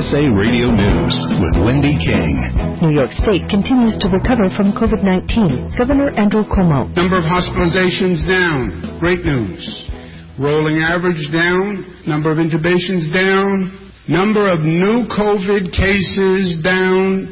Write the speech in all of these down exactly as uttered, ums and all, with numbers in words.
S A Radio News with Wendy King. New York State continues to recover from COVID nineteen. Governor Andrew Cuomo. Number of hospitalizations down. Great news. Rolling average down. Number of intubations down. Number of new COVID cases down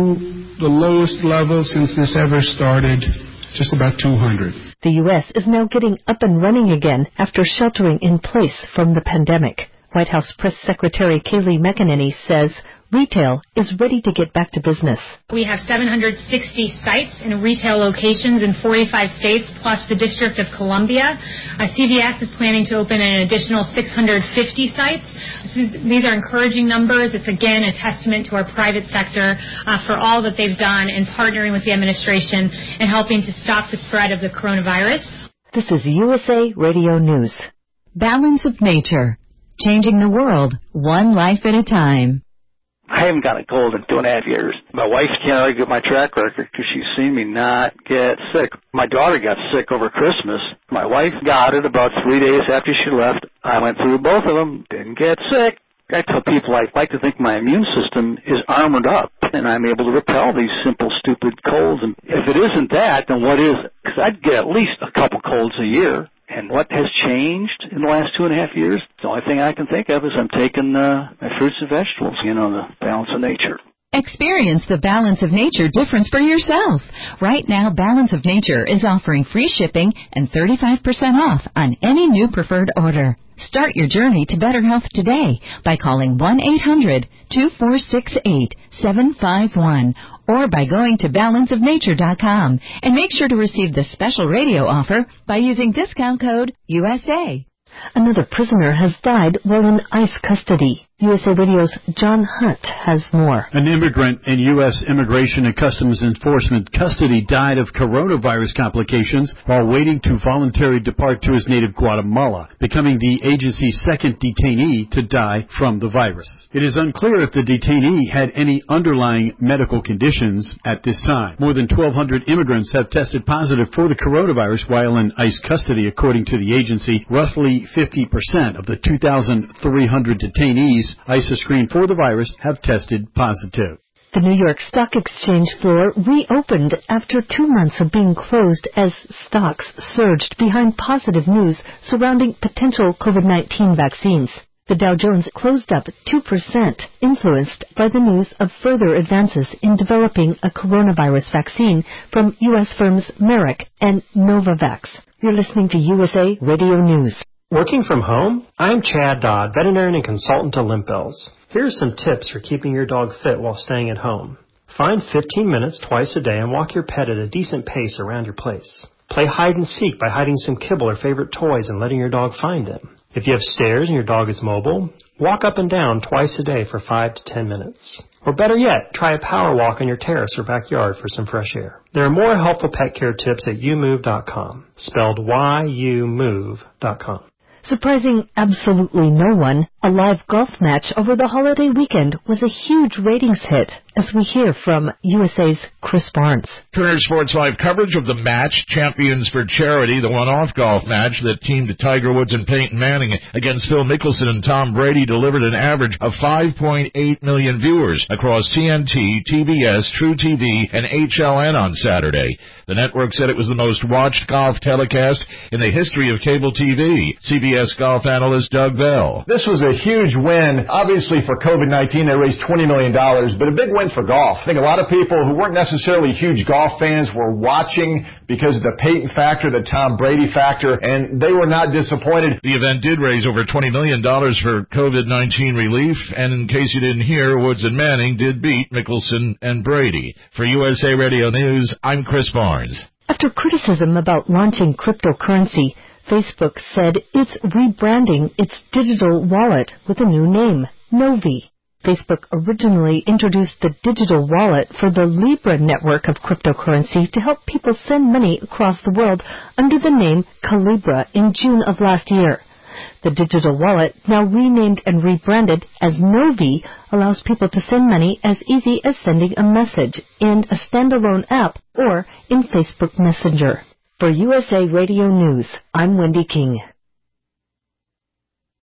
to the lowest level since this ever started. Just about two hundred. The U S is now getting up and running again after sheltering in place from the pandemic. White House Press Secretary Kayleigh McEnany says retail is ready to get back to business. We have seven hundred sixty sites in retail locations in forty-five states, plus the District of Columbia. Uh, C V S is planning to open an additional six hundred fifty sites. These are encouraging numbers. It's, again, a testament to our private sector uh, for all that they've done in partnering with the administration and helping to stop the spread of the coronavirus. This is U S A Radio News. Balance of Nature. Changing the world, one life at a time. I haven't got a cold in two and a half years. My wife can't argue my track record because she's seen me not get sick. My daughter got sick over Christmas. My wife got it about three days after she left. I went through both of them, didn't get sick. I tell people I like to think my immune system is armored up and I'm able to repel these simple, stupid colds. And if it isn't that, then what is it? Because I'd get at least a couple colds a year. And what has changed in the last two and a half years? The only thing I can think of is I'm taking uh, my fruits and vegetables, you know, the balance of nature. Experience the Balance of Nature difference for yourself. Right now, Balance of Nature is offering free shipping and thirty-five percent off on any new preferred order. Start your journey to better health today by calling one eight hundred two four six eight seven five one or by going to balance of nature dot com and make sure to receive the special radio offer by using discount code U S A. Another prisoner has died while in ICE custody. U S A Radio's John Hunt has more. An immigrant in U S Immigration and Customs Enforcement custody died of coronavirus complications while waiting to voluntarily depart to his native Guatemala, becoming the agency's second detainee to die from the virus. It is unclear if the detainee had any underlying medical conditions at this time. More than twelve hundred immigrants have tested positive for the coronavirus while in ICE custody, according to the agency. Roughly fifty percent of the two thousand three hundred detainees ICE has screened for the virus have tested positive. The New York Stock Exchange floor reopened after two months of being closed as stocks surged behind positive news surrounding potential COVID nineteen vaccines. The Dow Jones closed up two percent, influenced by the news of further advances in developing a coronavirus vaccine from U S firms Merck and Novavax. You're listening to U S A Radio News. Working from home? I'm Chad Dodd, veterinarian and consultant to Limp Bells. Here's some tips for keeping your dog fit while staying at home. Find fifteen minutes twice a day and walk your pet at a decent pace around your place. Play hide and seek by hiding some kibble or favorite toys and letting your dog find them. If you have stairs and your dog is mobile, walk up and down twice a day for five to ten minutes. Or better yet, try a power walk on your terrace or backyard for some fresh air. There are more helpful pet care tips at you move dot com, spelled Y U move dot com. Surprising absolutely no one, a live golf match over the holiday weekend was a huge ratings hit, as we hear from U S A's Chris Barnes. Turner Sports Live coverage of the match, Champions for Charity, the one-off golf match that teamed Tiger Woods and Peyton Manning against Phil Mickelson and Tom Brady, delivered an average of five point eight million viewers across T N T, T B S, True T V, and H L N on Saturday. The network said it was the most watched golf telecast in the history of cable T V. C B S golf analyst Doug Bell. This was a huge win. Obviously for COVID nineteen, they raised twenty million dollars, but a big win for golf. I think a lot of people who weren't necessarily huge golf fans were watching because of the Peyton factor, the Tom Brady factor, and they were not disappointed. The event did raise over twenty million dollars for COVID nineteen relief, and in case you didn't hear, Woods and Manning did beat Mickelson and Brady. For U S A Radio News, I'm Chris Barnes. After criticism about launching cryptocurrency, Facebook said it's rebranding its digital wallet with a new name, Novi. Facebook originally introduced the digital wallet for the Libra network of cryptocurrency to help people send money across the world under the name Calibra in June of last year. The digital wallet, now renamed and rebranded as Novi, allows people to send money as easy as sending a message in a standalone app or in Facebook Messenger. For U S A Radio News, I'm Wendy King.